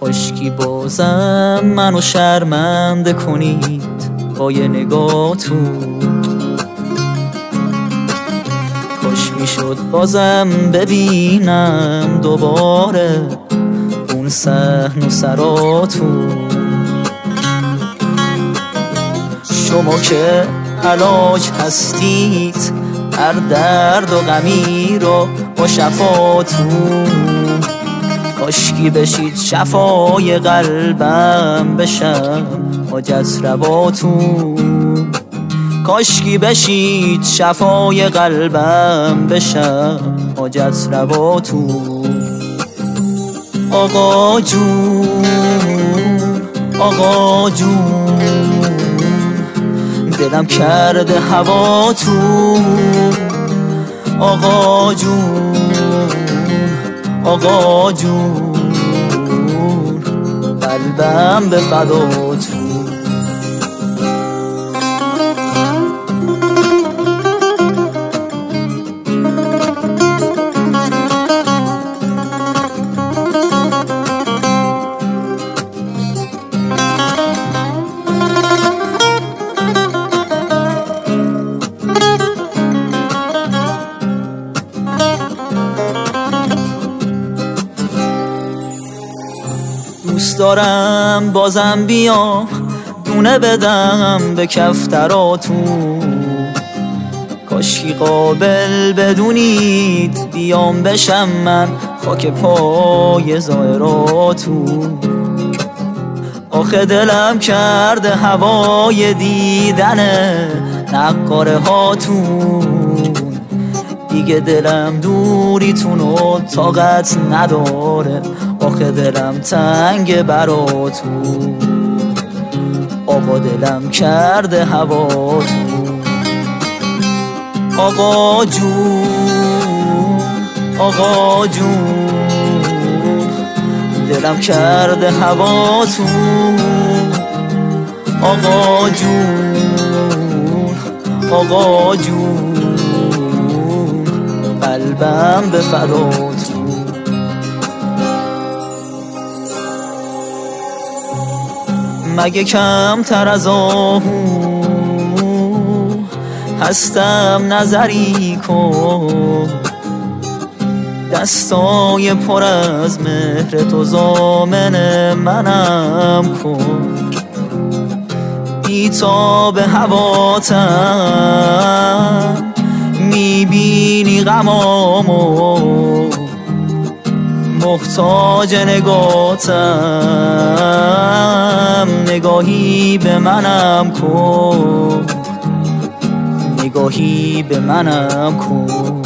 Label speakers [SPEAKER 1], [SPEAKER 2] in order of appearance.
[SPEAKER 1] کاشکی بازم منو شرمنده کنید با یه نگاهتون، کاش میشد بازم ببینم دوباره اون صحن و سراتون. شما که علاج هستید هر درد و غمی رو با شفاتون، کاشکی بشید شفای قلبم بشم حاجت رواتون، کاشکی بشید شفای قلبم بشم حاجت رواتون. آقا جون آقا جون دلم کرده هواتون، آقا جون آقا جون قلبم به فداتون. دوست دارم بازم بیام دونه بدم به کفتراتون، کاشکی قابل بدونید بیام بشم من خاک پای زائراتون. آخه دلم کرده هوای دیدن نقاره هاتون، دیگه دلم دوریتون و طاقت نداره، آخه دلم تنگ براتون، آقا دلم کرده هواتون. آقا جون آقا جون دلم کرده هواتون، آقا جون آقا جون قلبم به فداتون. مگه کمتر از آهو هستم نظری کن، دستای پر از مهر تو ضامن منم کن، بی‌تاب هواتم میبینی غمامو، محتاج نگاتم نگاهی به منم کن، نگاهی به منم کن.